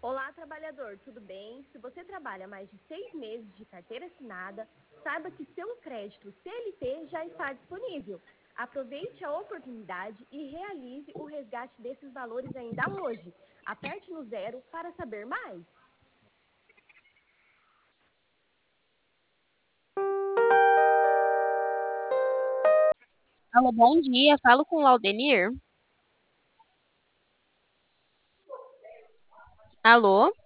Olá, trabalhador, tudo bem? Se você trabalha mais de 6 meses de carteira assinada, saiba que seu crédito CLT já está disponível. Aproveite a oportunidade e realize o resgate desses valores ainda hoje. Aperte no zero para saber mais. Alô, bom dia. Falo com o Laudenir. Alô?